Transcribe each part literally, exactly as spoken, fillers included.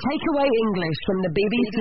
Takeaway English from the B B C.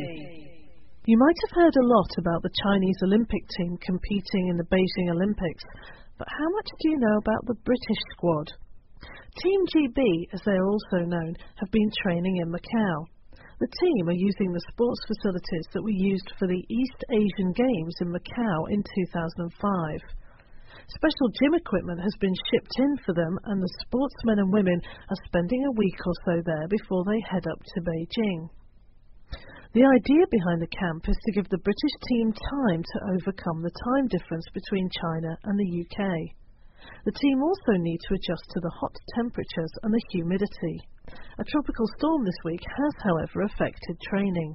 You might have heard a lot about the Chinese Olympic team competing in the Beijing Olympics, but how much do you know about the British squad? Team G B, as they are also known, have been training in Macau. The team are using the sports facilities that were used for the East Asian Games in Macau in two thousand five. Special gym equipment has been shipped in for them, and the sportsmen and women are spending a week or so there before they head up to Beijing. The idea behind the camp is to give the British team time to overcome the time difference between China and the U K. The team also need to adjust to the hot temperatures and the humidity. A tropical storm this week has, however, affected training.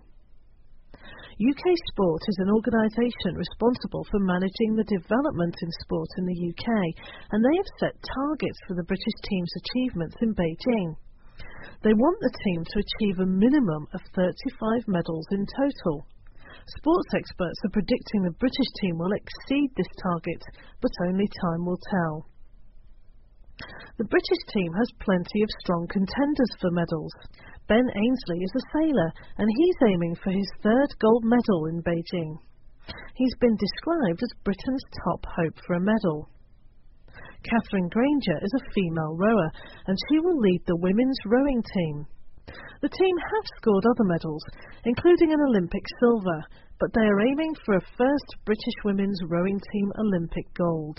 U K Sport is an organisation responsible for managing the development in sport in the U K, and they have set targets for the British team's achievements in Beijing. They want the team to achieve a minimum of thirty-five medals in total. Sports experts are predicting the British team will exceed this target, but only time will tell. The British team has plenty of strong contenders for medals. Ben Ainsley is a sailor, and he's aiming for his third gold medal in Beijing. He's been described as Britain's top hope for a medal. Catherine Granger is a female rower, and she will lead the women's rowing team. The team have scored other medals, including an Olympic silver, but they are aiming for a first British women's rowing team Olympic gold.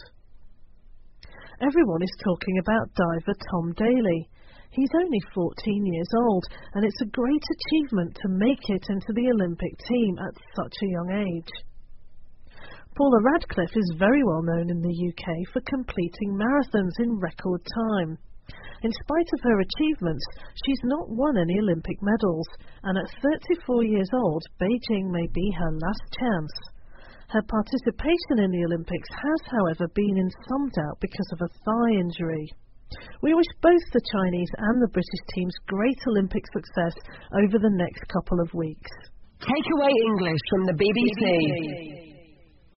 Everyone is talking about diver Tom Daley. He's only fourteen years old, and it's a great achievement to make it into the Olympic team at such a young age. Paula Radcliffe is very well known in the U K for completing marathons in record time. In spite of her achievements, she's not won any Olympic medals, and at thirty-four years old, Beijing may be her last chance. Her participation in the Olympics has, however, been in some doubt because of a thigh injury. We wish both the Chinese and the British teams great Olympic success over the next couple of weeks. Takeaway English from the B B C.